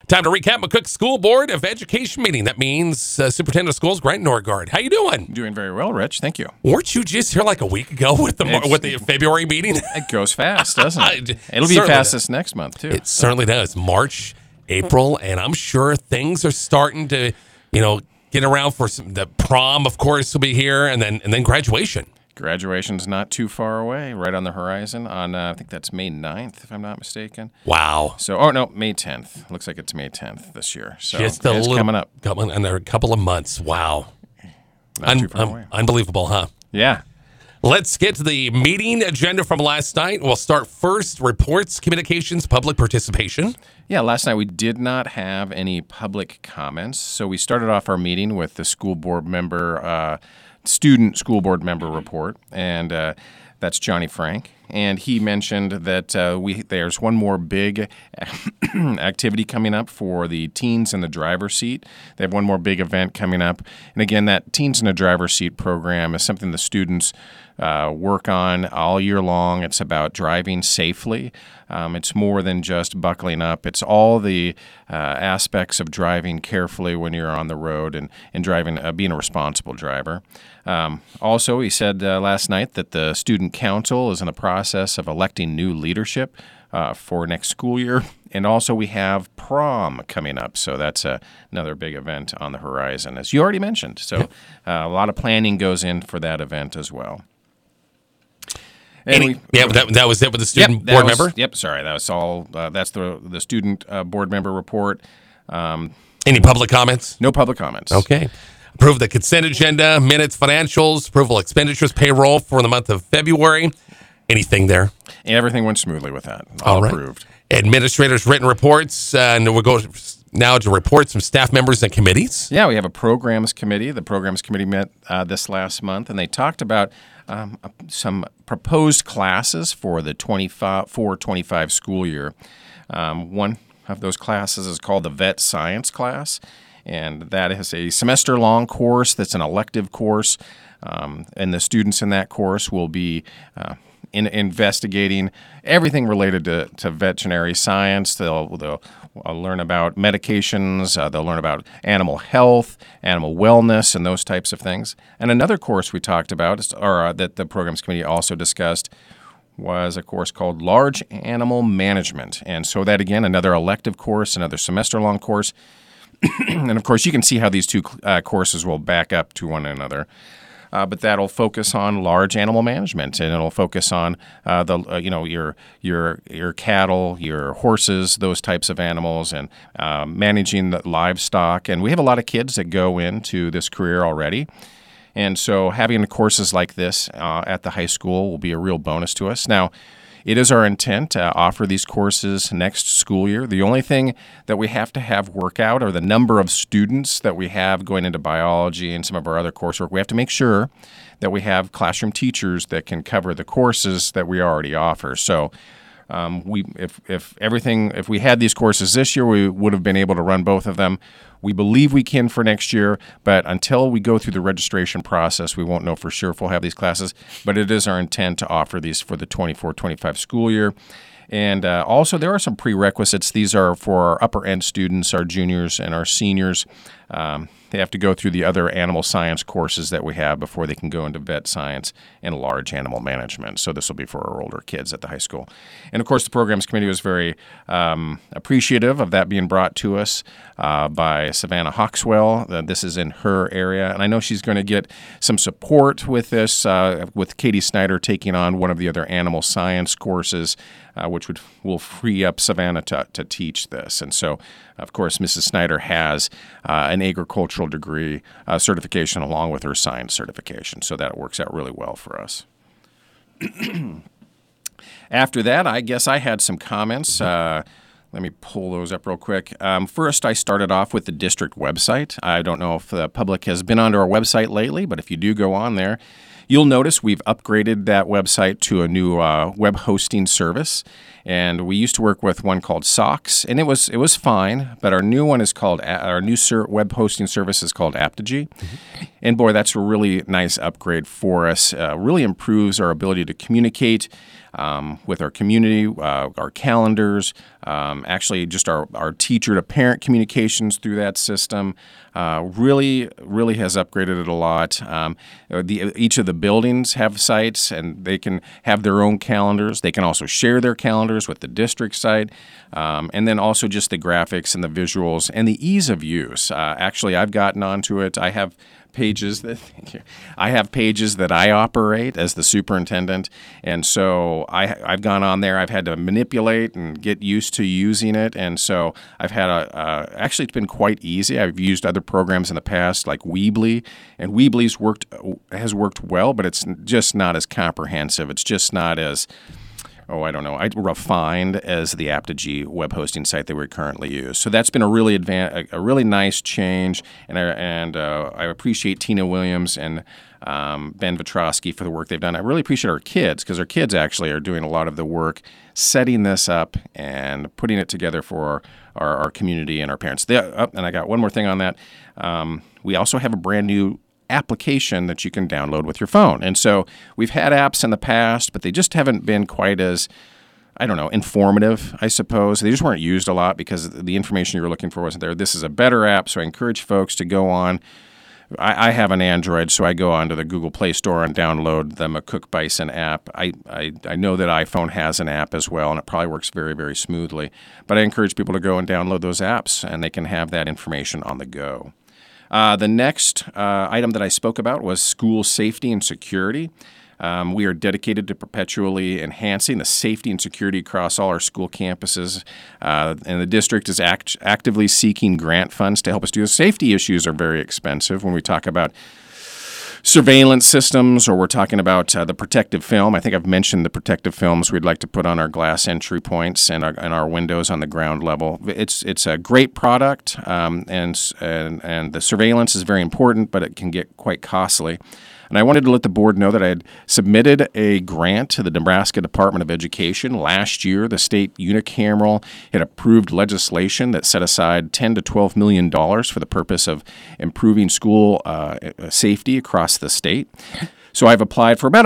Time to recap McCook School Board of Education meeting. That means Superintendent of Schools Grant Norgard. How you doing? Doing very well, Rich. Thank you. Weren't you just here like a week ago with the February meeting? It goes fast, doesn't it? It'll be fast this next month, too. It certainly does. March, April, and I'm sure things are starting to, get around for the prom, of course, will be here, and then graduation. Graduation's not too far away, right on the horizon on, I think that's May 9th, if I'm not mistaken. Wow. So, May 10th. Looks like it's May 10th this year. So just it's coming up. And there are a couple of months. Wow. Not too far away. Unbelievable, huh? Yeah. Let's get to the meeting agenda from last night. We'll start first, reports, communications, public participation. Yeah, last night we did not have any public comments. So we started off our meeting with the student school board member report, and that's Johnny Frank. And he mentioned that there's one more big activity coming up for the teens in the driver's seat. They have one more big event coming up. And again, that Teens in the Driver's Seat program is something the students work on all year long. It's about driving safely. It's more than just buckling up. It's all the aspects of driving carefully when you're on the road and driving, being a responsible driver. Also, he said last night that the student council is in the process of electing new leadership for next school year. And also we have prom coming up. So that's another big event on the horizon, as you already mentioned. So a lot of planning goes in for that event as well. That was it with the student board member? Yep, sorry. That was all. That's the student board member report. Any public comments? No public comments. Okay. Approve the consent agenda, minutes, financials, approval expenditures, payroll for the month of February. Anything there? Everything went smoothly with that. All right. Approved. Administrators' written reports, and we'll go now to reports from staff members and committees. Yeah, we have a programs committee. The programs committee met this last month, and they talked about some proposed classes for the 24-25 school year. One of those classes is called the Vet Science class, and that is a semester-long course that's an elective course, and the students in that course will be investigating everything related to veterinary science. They'll learn about medications, they'll learn about animal health, animal wellness, and those types of things. And another course we talked about, that the programs committee also discussed, was a course called Large Animal Management. And so that, again, another elective course, another semester-long course. And, of course, you can see how these two courses will back up to one another. But that'll focus on large animal management, and it'll focus on your cattle, your horses, those types of animals, and managing the livestock. And we have a lot of kids that go into this career already. And so having courses like this at the high school will be a real bonus to us. Now, it is our intent to offer these courses next school year. The only thing that we have to have work out are the number of students that we have going into biology and some of our other coursework. We have to make sure that we have classroom teachers that can cover the courses that we already offer. So if we had these courses this year, we would have been able to run both of them. We believe we can for next year, but until we go through the registration process, we won't know for sure if we'll have these classes. But it is our intent to offer these for the 24-25 school year. And also, there are some prerequisites. These are for our upper-end students, our juniors and our seniors. They have to go through the other animal science courses that we have before they can go into vet science and large animal management. So this will be for our older kids at the high school. And, of course, the programs committee was very appreciative of that being brought to us by Savannah Hawkswell. This is in her area. And I know she's going to get some support with this, with Katie Snyder taking on one of the other animal science courses, which will free up Savannah to teach this. And so, of course, Mrs. Snyder has an agricultural degree certification along with her science certification. So that works out really well for us. After that, I guess I had some comments. Let me pull those up real quick. First, I started off with the district website. I don't know if the public has been onto our website lately, but if you do go on there, you'll notice we've upgraded that website to a new web hosting service. And we used to work with one called Sox, and it was fine. But our new one is called web hosting service is called Aptigee, and boy, that's a really nice upgrade for us. Really improves our ability to communicate with our community, our calendars, actually just our teacher-to-parent communications through that system. Really has upgraded it a lot. Each of the buildings have sites, and they can have their own calendars. They can also share their calendars with the district site, and then also just the graphics and the visuals and the ease of use. Actually, I've gotten onto it. I have pages that I operate as the superintendent, and so I've gone on there. I've had to manipulate and get used to using it, and so I've had actually it's been quite easy. I've used other programs in the past like Weebly, and Weebly's has worked well, but it's just not as comprehensive. It's just not as refined as the Aptigee web hosting site that we currently use. So that's been a really nice change, and I appreciate Tina Williams and Ben Vitrosky for the work they've done. I really appreciate our kids, because our kids actually are doing a lot of the work setting this up and putting it together for our community and our parents. And I got one more thing on that. We also have a brand new application that you can download with your phone. And so we've had apps in the past, but they just haven't been quite as, informative, I suppose. They just weren't used a lot because the information you were looking for wasn't there. This is a better app, so I encourage folks to go on. I have an Android, so I go onto the Google Play Store and download the McCook Bison app. I know that iPhone has an app as well, and it probably works very, very smoothly. But I encourage people to go and download those apps, and they can have that information on the go. The next item that I spoke about was school safety and security. We are dedicated to perpetually enhancing the safety and security across all our school campuses, and the district is actively seeking grant funds to help us do this. Safety issues are very expensive when we talk about surveillance systems, or we're talking about the protective film. I think I've mentioned the protective films we'd like to put on our glass entry points and our windows on the ground level. It's a great product, and the surveillance is very important, but it can get quite costly. And I wanted to let the board know that I had submitted a grant to the Nebraska Department of Education. Last year, the state unicameral had approved legislation that set aside $10 to $12 million for the purpose of improving school safety across the state. So I've applied for about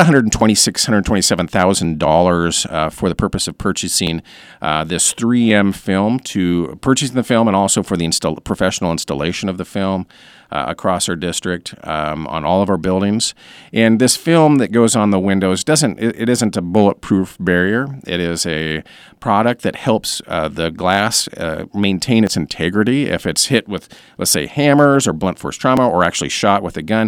$127,000 for the purpose of purchasing this 3M film, purchasing the film and also for the professional installation of the film across our district on all of our buildings. And this film that goes on the windows isn't a bulletproof barrier. It is a product that helps the glass maintain its integrity if it's hit with, let's say, hammers or blunt force trauma, or actually shot with a gun.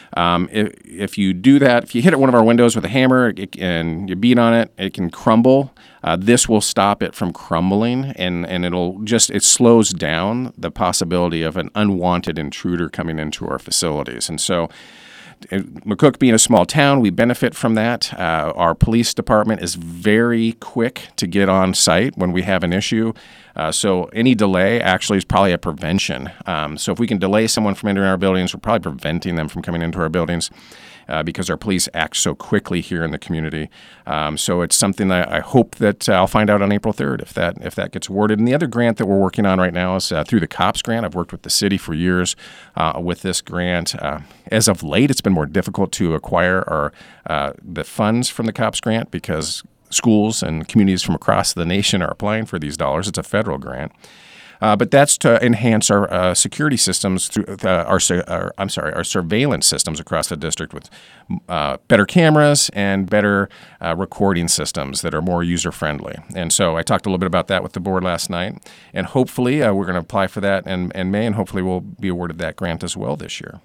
If you do that, if you hit one of our windows with a hammer and you beat on it, it can crumble. This will stop it from crumbling, and it slows down the possibility of an unwanted intruder coming into our facilities. And so McCook being a small town, we benefit from that. Our police department is very quick to get on site when we have an issue. So any delay actually is probably a prevention. So if we can delay someone from entering our buildings, we're probably preventing them from coming into our buildings because our police act so quickly here in the community. So it's something that I hope that I'll find out on April 3rd if that gets awarded. And the other grant that we're working on right now is through the COPS grant. I've worked with the city for years with this grant. As of late, it's been more difficult to acquire the funds from the COPS grant because schools and communities from across the nation are applying for these dollars. It's a federal grant. But that's to enhance our security systems through our surveillance systems across the district with better cameras and better recording systems that are more user-friendly. And so I talked a little bit about that with the board last night. And hopefully we're going to apply for that in May, and hopefully we'll be awarded that grant as well this year.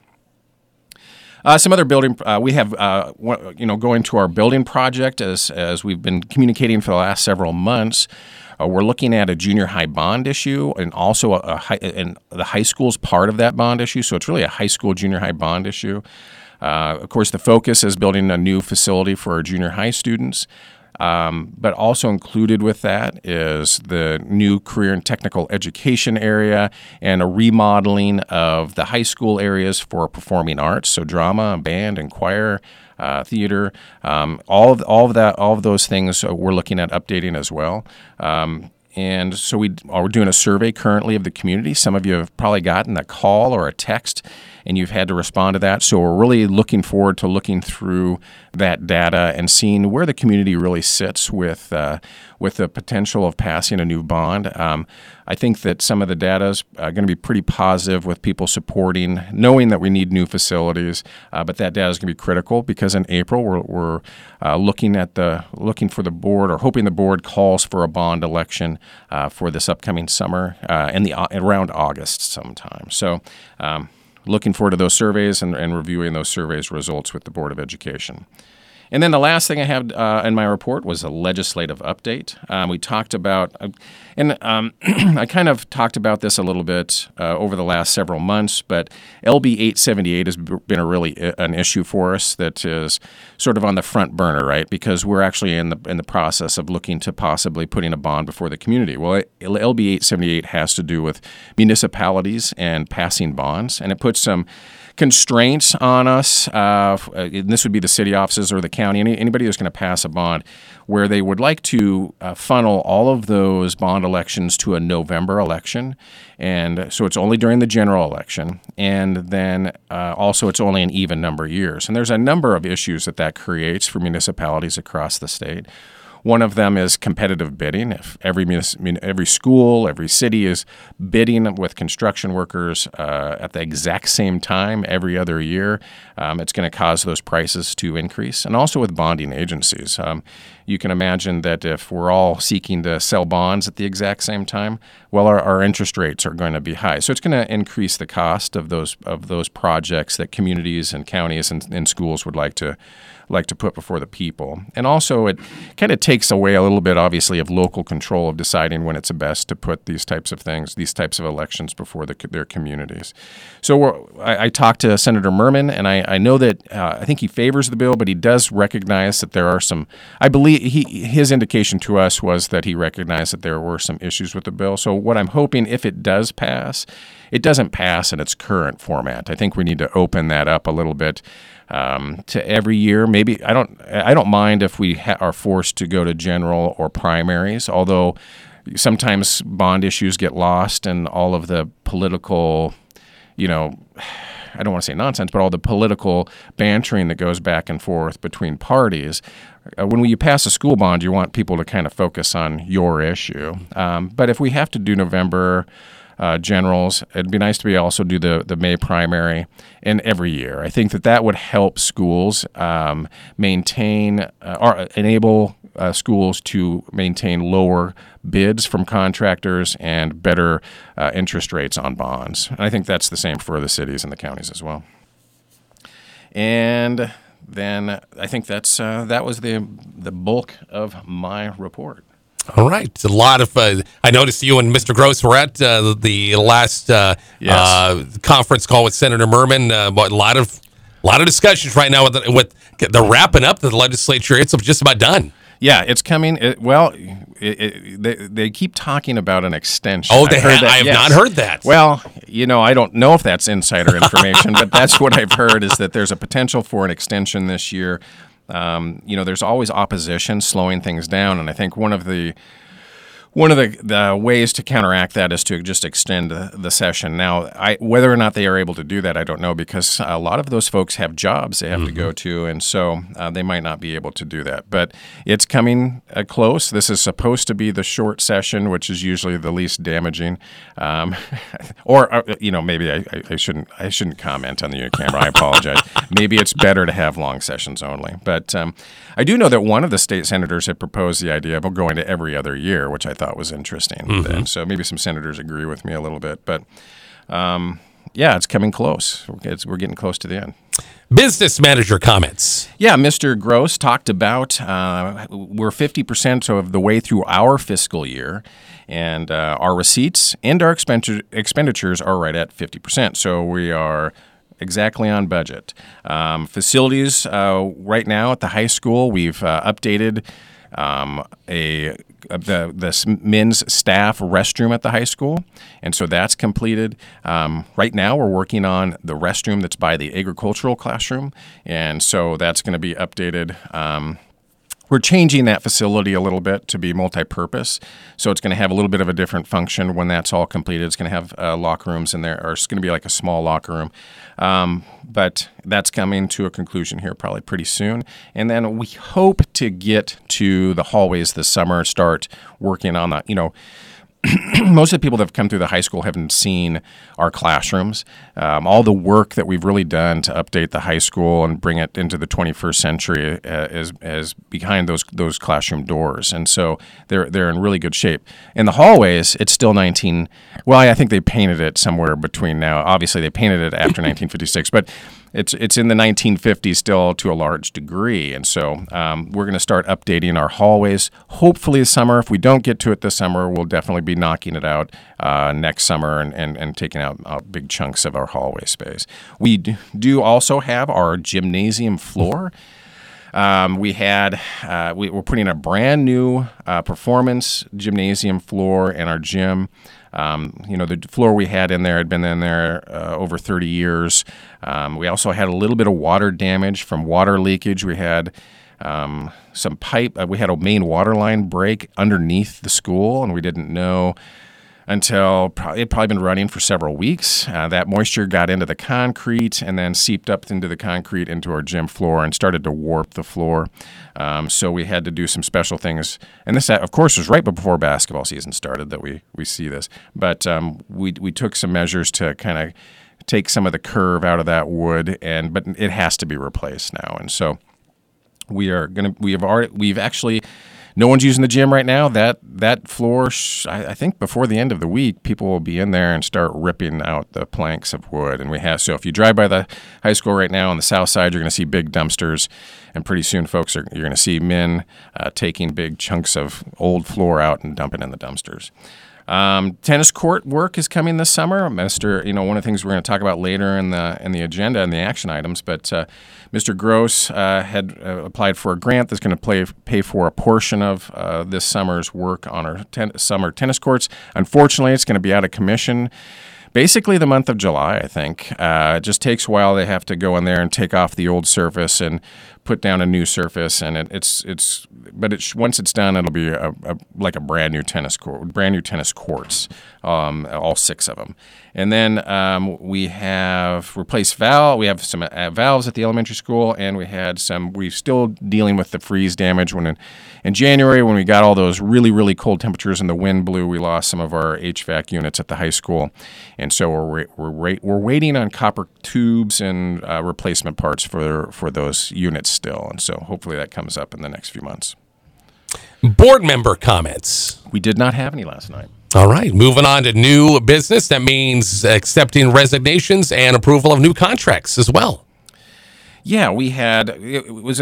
Some other building, we have, going to our building project as we've been communicating for the last several months. We're looking at a junior high bond issue, and also and the high school's part of that bond issue. So it's really a high school, junior high bond issue. Of course, the focus is building a new facility for our junior high students. But also included with that is the new career and technical education area and a remodeling of the high school areas for performing arts, so drama, band, and choir, theater, all of those things we're looking at updating as well. And so we're doing a survey currently of the community. Some of you have probably gotten a call or a text and you've had to respond to that. So we're really looking forward to looking through that data and seeing where the community really sits with the potential of passing a new bond. I think that some of the data is going to be pretty positive with people supporting, knowing that we need new facilities, but that data is going to be critical because in April we're looking for the board or hoping the board calls for a bond election for this upcoming summer around August sometime. So looking forward to those surveys and reviewing those surveys results with the Board of Education. And then the last thing I have in my report was a legislative update. We talked about, I kind of talked about this a little bit over the last several months, but LB 878 has been an issue for us that is sort of on the front burner, right? Because we're actually in the process of looking to possibly putting a bond before the community. Well, LB 878 has to do with municipalities and passing bonds, and it puts some constraints on us. And this would be the city offices or the county, anybody who's going to pass a bond, where they would like to funnel all of those bond elections to a November election. And so it's only during the general election. And then also it's only an even number of years. And there's a number of issues that creates for municipalities across the state. One of them is competitive bidding. If every school, every city is bidding with construction workers at the exact same time every other year, it's going to cause those prices to increase. And also with bonding agencies. You can imagine that if we're all seeking to sell bonds at the exact same time, well, our interest rates are going to be high. So it's going to increase the cost of those projects that communities and counties and schools would like to put before the people. And also it kind of takes away a little bit, obviously, of local control of deciding when it's best to put these types of things, these types of elections before their communities. So I talked to Senator Merman, and I know that I think he favors the bill, but he does recognize that there are some, I believe his indication to us was that he recognized that there were some issues with the bill. So what I'm hoping, if it does pass, it doesn't pass in its current format. I think we need to open that up a little bit to every year. Maybe I don't mind if we are forced to go to general or primaries, although sometimes bond issues get lost in all of the political, I don't want to say nonsense, but all the political bantering that goes back and forth between parties. When you pass a school bond, you want people to kind of focus on your issue. But if we have to do November generals, it'd be nice to be also do the May primary and every year. I think that would help schools maintain or enable schools to maintain lower bids from contractors and better interest rates on bonds. And I think that's the same for the cities and the counties as well. And then I think that was the bulk of my report. All right. A lot of I noticed you and Mr. Gross were at the last conference call with Senator Merman. But a lot of discussions right now with the wrapping up the legislature. It's just about done. Yeah, it's coming. They keep talking about an extension. Oh, I have not heard that. Well, I don't know if that's insider information, but that's what I've heard is that there's a potential for an extension this year. There's always opposition slowing things down, and I think one of the ways to counteract that is to just extend the session. Now, whether or not they are able to do that, I don't know, because a lot of those folks have jobs they have to go to, and so they might not be able to do that. But it's coming close. This is supposed to be the short session, which is usually the least damaging. Maybe I shouldn't comment on the camera. I apologize. Maybe it's better to have long sessions only. But I do know that one of the state senators had proposed the idea of going to every other year, which I thought was interesting. And so maybe some senators agree with me a little bit. But it's coming close. We're getting close to the end. Business manager comments. Yeah, Mr. Gross talked about we're 50% of the way through our fiscal year, and our receipts and our expenditures are right at 50%. So we are exactly on budget. Facilities right now at the high school, we've updated the men's staff restroom at the high school, and so that's completed. Right now, we're working on the restroom that's by the agricultural classroom, and so that's going to be updated We're changing that facility a little bit to be multi-purpose, so it's going to have a little bit of a different function when that's all completed. It's going to have locker rooms in there, or it's going to be like a small locker room. But that's coming to a conclusion here probably pretty soon. And then we hope to get to the hallways this summer, start working on that, most of the people that have come through the high school haven't seen our classrooms. All the work that we've really done to update the high school and bring it into the 21st century is behind those classroom doors, and so they're in really good shape. In the hallways, it's still 19. Well, I think they painted it somewhere between now. Obviously, they painted it after 1956, but it's in the 1950s still to a large degree, and so we're going to start updating our hallways hopefully this summer. If we don't get to it this summer, we'll definitely be knocking it out next summer and taking out big chunks of our hallway space. We do also have our gymnasium floor. We're putting a brand new performance gymnasium floor in our gym. The floor we had in there had been in there over 30 years. We also had a little bit of water damage from water leakage. We had some pipe. We had a main water line break underneath the school, and we didn't know until it had probably been running for several weeks. That moisture got into the concrete and then seeped up into the concrete into our gym floor and started to warp the floor. So we had to do some special things. And this, of course, was right before basketball season started that we see this. But we took some measures to kind of take some of the curve out of that wood, but it has to be replaced now. And so we've actually. No one's using the gym right now. That floor, I think before the end of the week, people will be in there and start ripping out the planks of wood. And so if you drive by the high school right now on the south side, you're going to see big dumpsters. And pretty soon, folks, you're going to see men taking big chunks of old floor out and dumping in the dumpsters. Tennis court work is coming this summer. One of the things we're going to talk about later in the agenda and the action items, but Mr. Gross had applied for a grant that's going to pay for a portion of this summer's work on our summer tennis courts. Unfortunately, it's going to be out of commission basically the month of July, I think. It just takes a while. They have to go in there and take off the old surface and put down a new surface, and once it's done, it'll be like a brand new tennis courts, all 6 of them. And then we have replaced valve. We have some valves at the elementary school, and we're still dealing with the freeze damage. When in January, when we got all those really, really cold temperatures and the wind blew, we lost some of our HVAC units at the high school, and so we're waiting on copper tubes and replacement parts for those units still, and so hopefully that comes up in the next few months. Board member comments. We did not have any last night. All right, moving on to new business. That means accepting resignations and approval of new contracts as well. Yeah, we had we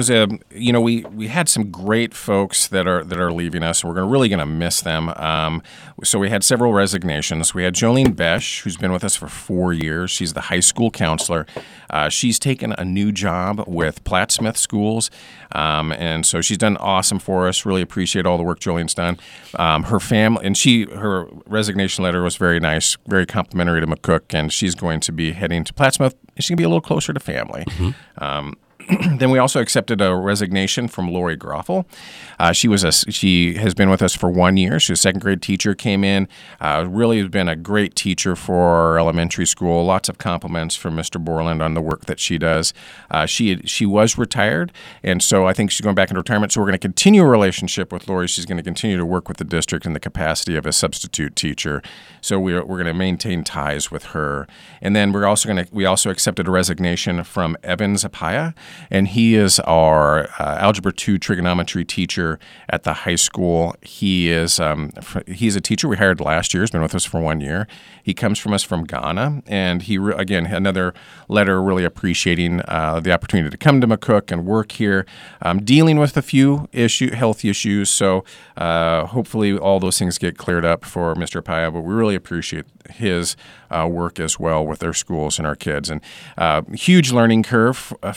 had some great folks that are leaving us. We're really going to miss them. So we had several resignations. We had Jolene Besh, who's been with us for 4 years. She's the high school counselor. She's taken a new job with Platt Smith Schools, and so she's done awesome for us. Really appreciate all the work Jolene's done. Her family and her resignation letter was very nice, very complimentary to McCook, and she's going to be heading to Platt Smith. She's going to be a little closer to family. Mm-hmm. Then we also accepted a resignation from Lori Groffel. She has been with us for 1 year. She's a second grade teacher, came in, really has been a great teacher for our elementary school. Lots of compliments from Mr. Borland on the work that she does. She was retired, and so I think she's going back into retirement. So we're going to continue a relationship with Lori. She's going to continue to work with the district in the capacity of a substitute teacher. So we're going to maintain ties with her. And then we also accepted a resignation from Evans Apaya. And he is our Algebra 2 trigonometry teacher at the high school. He's a teacher we hired last year. He's been with us for 1 year. He comes from us from Ghana, and he again another letter really appreciating the opportunity to come to McCook and work here, dealing with a few health issues. So hopefully all those things get cleared up for Mr. Apaya. But we really appreciate his work as well with our schools and our kids. And huge learning curve for our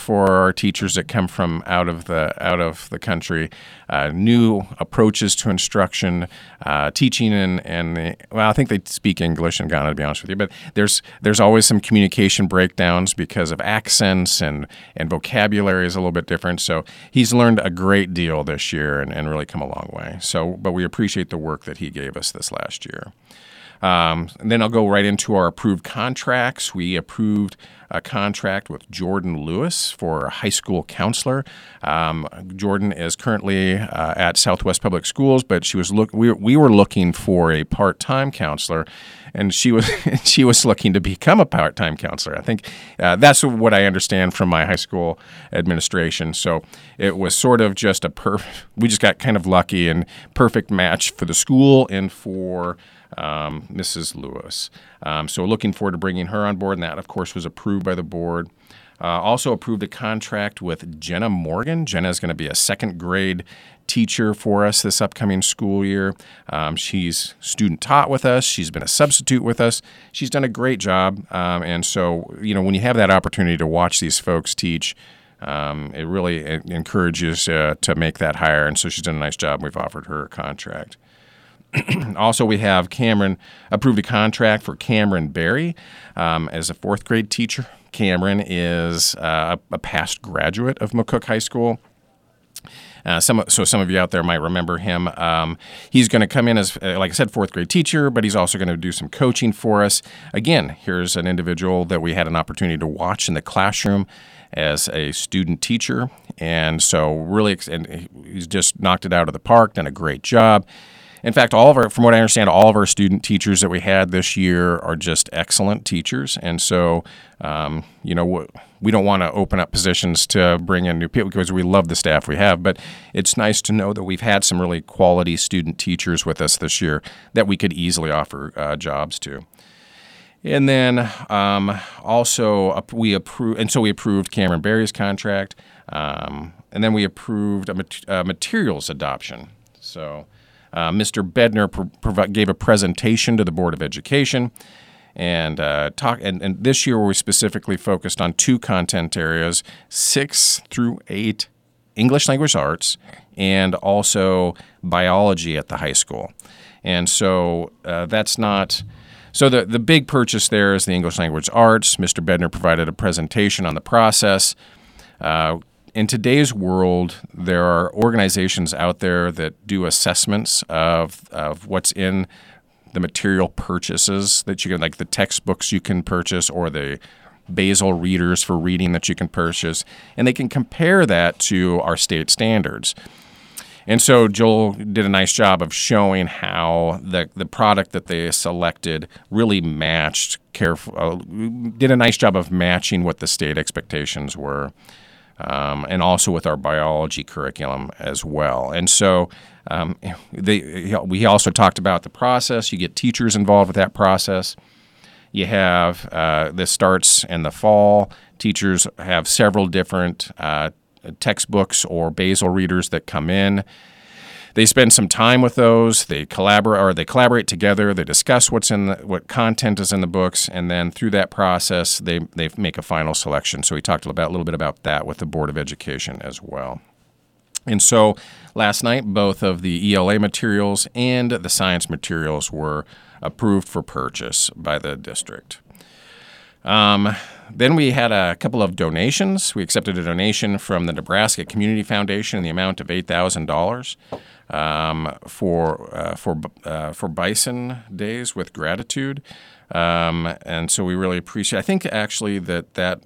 our teachers that come from out of the country, new approaches to instruction, teaching, and well, I think they speak English in Ghana, to be honest with you. But there's always some communication breakdowns because of accents and vocabulary is a little bit different. So he's learned a great deal this year and really come a long way. So, but we appreciate the work that he gave us this last year. And then I'll go right into our approved contracts. We approved a contract with Jordan Lewis for a high school counselor. Jordan is currently at Southwest Public Schools, but we were looking for a part-time counselor, and she was looking to become a part-time counselor. I think that's what I understand from my high school administration. So it was sort of just we just got kind of lucky and perfect match for the school and for Mrs. Lewis. So looking forward to bringing her on board, and that, of course, was approved by the board. Also approved a contract with Jenna Morgan. Jenna is going to be a second grade teacher for us this upcoming school year. She's student taught with us. She's been a substitute with us. She's done a great job. And so, when you have that opportunity to watch these folks teach, it really encourages to make that hire. And so she's done a nice job. We've offered her a contract. Also, we have approved a contract for Cameron Berry as a fourth grade teacher. Cameron is a past graduate of McCook High School. Some of you out there might remember him. He's going to come in as, like I said, fourth grade teacher, but he's also going to do some coaching for us. Again, here's an individual that we had an opportunity to watch in the classroom as a student teacher, and so really, and he's just knocked it out of the park, done a great job. In fact, from what I understand, all of our student teachers that we had this year are just excellent teachers. And so, we don't want to open up positions to bring in new people because we love the staff we have. But it's nice to know that we've had some really quality student teachers with us this year that we could easily offer jobs to. And then we approved Cameron Berry's contract. And then we approved a materials adoption. So Mr. Bedner gave a presentation to the Board of Education, and this year we specifically focused on two content areas: 6 through 8 English language arts, and also biology at the high school. And so that's not. So the big purchase there is the English language arts. Mr. Bedner provided a presentation on the process. In today's world, there are organizations out there that do assessments of what's in the material purchases that you can, like the textbooks you can purchase or the basal readers for reading that you can purchase, and they can compare that to our state standards. And so Joel did a nice job of showing how the product that they selected really did a nice job of matching what the state expectations were. And also with our biology curriculum as well. And so we also talked about the process. You get teachers involved with that process. You have this starts in the fall. Teachers have several different textbooks or basal readers that come in. They spend some time with those. They collaborate together. They discuss what content is in the books, and then through that process, they make a final selection. So we talked a little bit about that with the Board of Education as well. And so last night, both of the ELA materials and the science materials were approved for purchase by the district. Then we had a couple of donations. We accepted a donation from the Nebraska Community Foundation in the amount of $8,000 for Bison Days with Gratitude. And so we really appreciate. I think actually that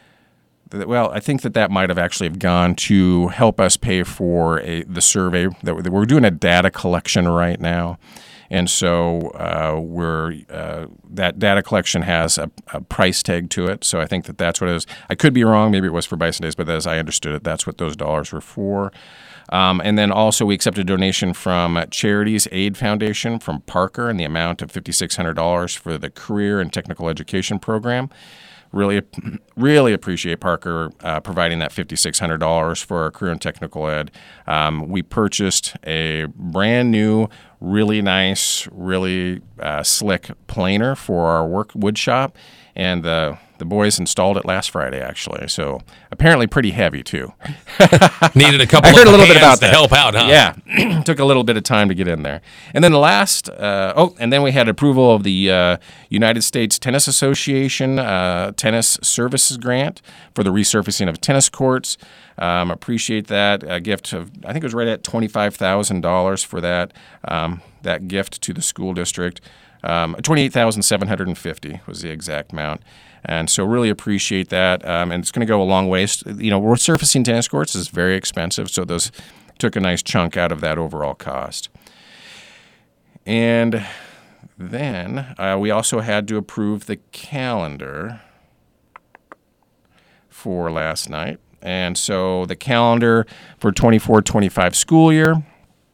might have actually gone to help us pay for the survey. That we're doing a data collection right now. And so that data collection has a price tag to it. So I think that's what it is. I could be wrong. Maybe it was for Bison Days, but as I understood it, that's what those dollars were for. And then also we accepted a donation from Charities Aid Foundation from Parker in the amount of $5,600 for the Career and Technical Education Program. Really appreciate Parker providing that $5,600 for our career and technical ed. We purchased a brand new really nice, really slick planer for our wood shop, and the boys installed it last Friday, actually. So apparently pretty heavy, too. Needed a couple I heard of a little bit hands about to that. help out, huh? Yeah. Took a little bit of time to get in there. And then the last, and then we had approval of the United States Tennis Association Tennis Services Grant for the resurfacing of tennis courts. Appreciate that. A gift of, I think it was right at $25,000 for that gift to the school district. $28,750 was the exact amount. And so really appreciate that. And it's going to go a long ways. Resurfacing tennis courts is very expensive, so those took a nice chunk out of that overall cost. And then we also had to approve the calendar for last night. And so the calendar for 24-25 school year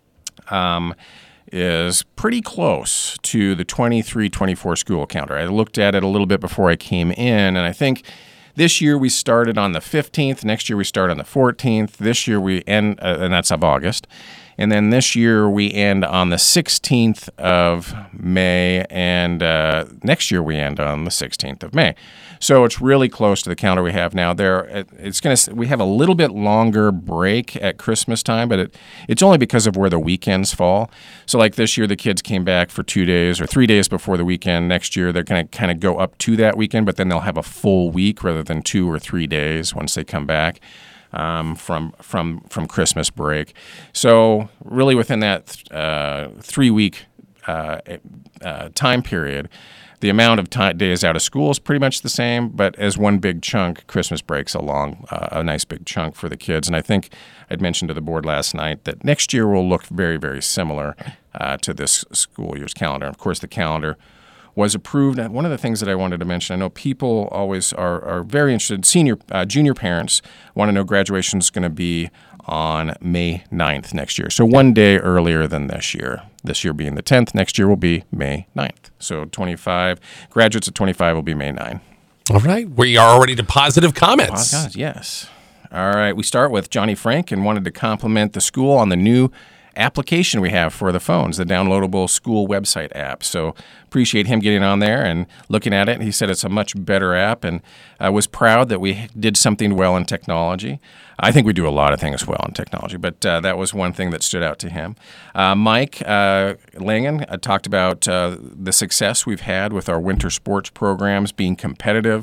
is pretty close to the 23-24 school calendar. I looked at it a little bit before I came in, and I think this year we started on the 15th. Next year we start on the 14th. This year we end, and that's of August. And then this year we end on the 16th of May, and next year we end on the 16th of May. So it's really close to the calendar we have now. We have a little bit longer break at Christmas time, but it's only because of where the weekends fall. So like this year, the kids came back for 2 days or 3 days before the weekend. Next year, they're going to kind of go up to that weekend, but then they'll have a full week rather than 2 or 3 days once they come back from Christmas break. So really within that 3-week time period, the amount of days out of school is pretty much the same, but as one big chunk, Christmas break's a nice big chunk for the kids. And I think I'd mentioned to the board last night that next year will look very, very similar to this school year's calendar. Of course, the calendar was approved. One of the things that I wanted to mention, I know people always are very interested. Junior parents want to know graduation is going to be on May 9th next year. So one day earlier than this year. This year being the 10th, next year will be May 9th. So graduates at 25 will be May 9. All right. We are already to positive comments. Yes. All right. We start with Johnny Frank and wanted to compliment the school on the new application we have for the phones, the downloadable school website app. So appreciate him getting on there and looking at it. He said it's a much better app, and was proud that we did something well in technology. I think we do a lot of things well in technology, but that was one thing that stood out to him. Mike Langen talked about the success we've had with our winter sports programs being competitive.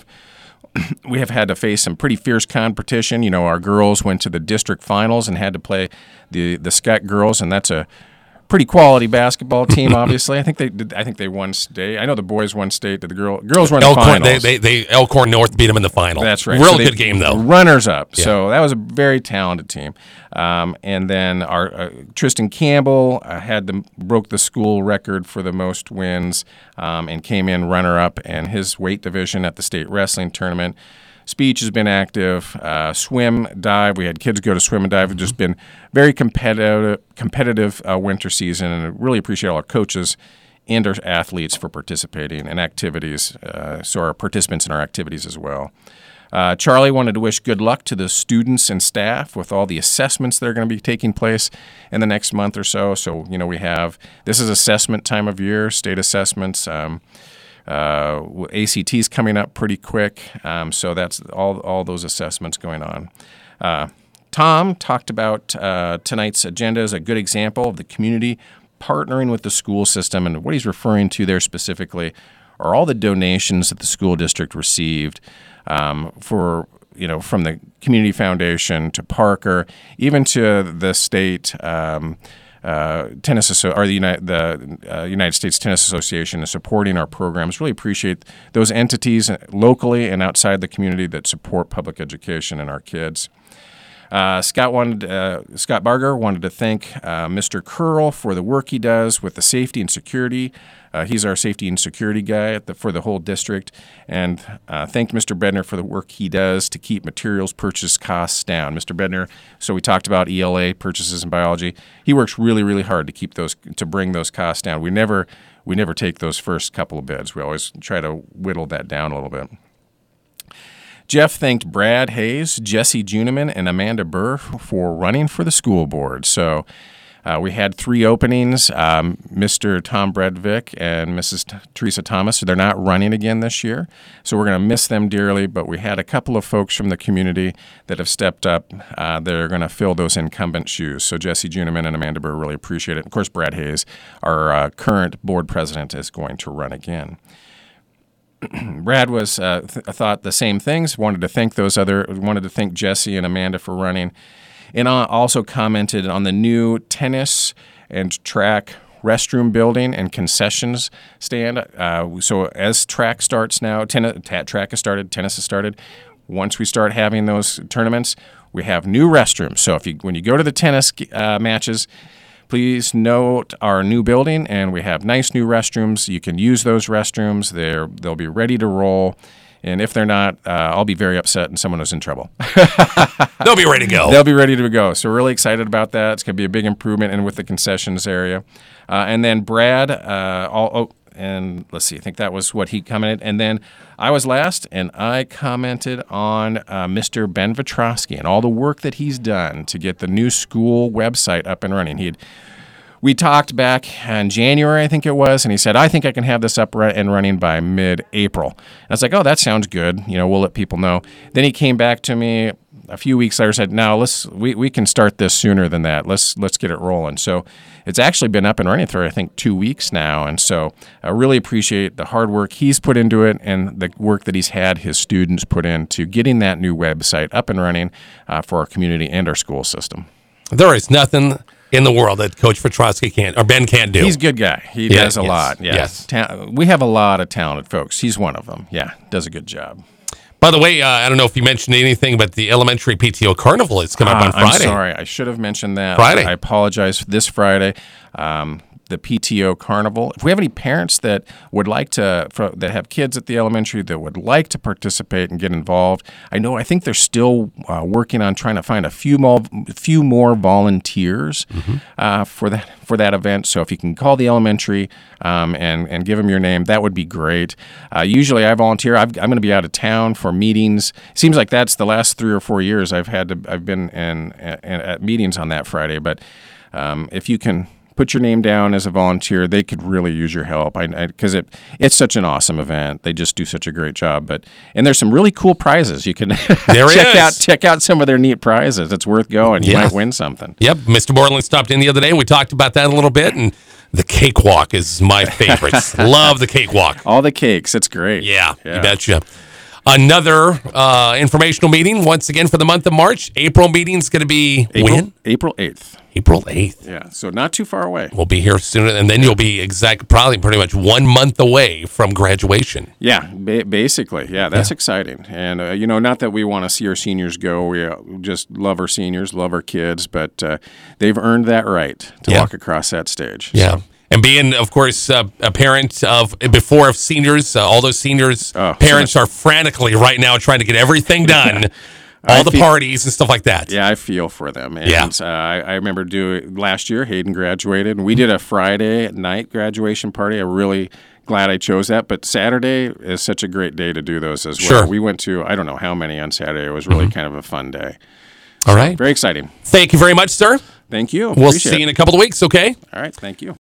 We have had to face some pretty fierce competition. Our girls went to the district finals and had to play the Scott girls, and that's a pretty quality basketball team. Obviously, I think they won state. I know the boys won state. The girls won the finals. They Elkhorn North beat them in the final. That's right. Real good game though. Runners up. Yeah. So that was a very talented team. And then our Tristan Campbell broke the school record for the most wins and came in runner up in his weight division at the state wrestling tournament. Speech has been active. Swim, dive. We had kids go to swim and dive. It's just been very competitive winter season, and I really appreciate all our coaches and our athletes for participating in activities, so our participants in our activities as well. Charlie wanted to wish good luck to the students and staff with all the assessments that are going to be taking place in the next month or so. So, this is assessment time of year, state assessments. ACT's coming up pretty quick, so that's all those assessments going on. Tom talked about tonight's agenda as a good example of the community partnering with the school system, and what he's referring to there specifically are all the donations that the school district received from the Community Foundation to Parker, even to the state tennis or the United States Tennis Association is supporting our programs. Really appreciate those entities locally and outside the community that support public education and our kids. Scott Barger wanted to thank Mr. Curl for the work he does with the safety and security. He's our safety and security guy for the whole district, and thanked Mr. Bedner for the work he does to keep materials purchase costs down. Mr. Bedner, so we talked about ELA purchases in biology. He works really, really hard to bring those costs down. We never take those first couple of bids. We always try to whittle that down a little bit. Jeff thanked Brad Hayes, Jesse Juniman, and Amanda Burr for running for the school board. So We had 3 openings, Mr. Tom Bredvik and Mrs. Teresa Thomas. They're not running again this year, so we're going to miss them dearly, but we had a couple of folks from the community that have stepped up. They're going to fill those incumbent shoes. So Jesse Juniman and Amanda Burr really appreciate it. Of course, Brad Hayes, our current board president, is going to run again. Brad was thought the same things. Wanted to thank Jesse and Amanda for running, and also commented on the new tennis and track restroom building and concessions stand. So as track starts now, track has started, tennis has started. Once we start having those tournaments, we have new restrooms. So when you go to the tennis matches, please note our new building, and we have nice new restrooms. You can use those restrooms. They'll be ready to roll. And if they're not, I'll be very upset and someone is in trouble. They'll be ready to go. They'll be ready to go. So we're really excited about that. It's going to be a big improvement and with the concessions area. And then Brad, and let's see, I think that was what he commented. And then I was last, and I commented on Mr. Ben Vitrosky and all the work that he's done to get the new school website up and running. We talked back in January, I think it was, and he said, I think I can have this up and running by mid-April. And I was like, oh, that sounds good. We'll let people know. Then he came back to me a few weeks later and said, no, we can start this sooner than that. Let's get it rolling. So it's actually been up and running for, I think, 2 weeks now. And so I really appreciate the hard work he's put into it and the work that he's had his students put into getting that new website up and running for our community and our school system. There is nothing in the world that Coach Vitrosky Ben can't do. He's a good guy. He does a lot. Yeah. Yes. We have a lot of talented folks. He's one of them. Yeah, does a good job. By the way, I don't know if you mentioned anything, but the elementary PTO Carnival is coming up on Friday. I'm sorry. I should have mentioned that. Friday. I apologize. This Friday, the PTO Carnival. If we have any parents that would like to, that have kids at the elementary that would like to participate and get involved, I think they're still working on trying to find a few more volunteers for that event. So if you can call the elementary and give them your name, that would be great. Usually I volunteer. I'm going to be out of town for meetings. It seems like that's the last 3 or 4 years I've been at meetings on that Friday. But if you can put your name down as a volunteer, they could really use your help because it's such an awesome event. They just do such a great job. And there's some really cool prizes. You can check out some of their neat prizes. It's worth going. You might win something. Yep. Mr. Borland stopped in the other day. We talked about that a little bit, and the cakewalk is my favorite. Love the cakewalk. All the cakes. It's great. Yeah. You betcha. Another informational meeting once again for the month of March. April meeting's going to be when? April 8th. April 8th. Yeah, so not too far away. We'll be here soon, and then you'll be probably pretty much 1 month away from graduation. Yeah, basically. Yeah, that's exciting. And, not that we want to see our seniors go. We just love our seniors, love our kids, but they've earned that right to walk across that stage. Yeah. So. And being, of course, a parent of seniors, all those seniors' parents are frantically right now trying to get everything done. All the parties and stuff like that. Yeah, I feel for them. And I remember last year, Hayden graduated, and we did a Friday night graduation party. I'm really glad I chose that. But Saturday is such a great day to do those as well. Sure. We went to, I don't know how many on Saturday. It was really kind of a fun day. All right. Very exciting. Thank you very much, sir. Thank you. We'll see you in a couple of weeks, okay? All right. Thank you.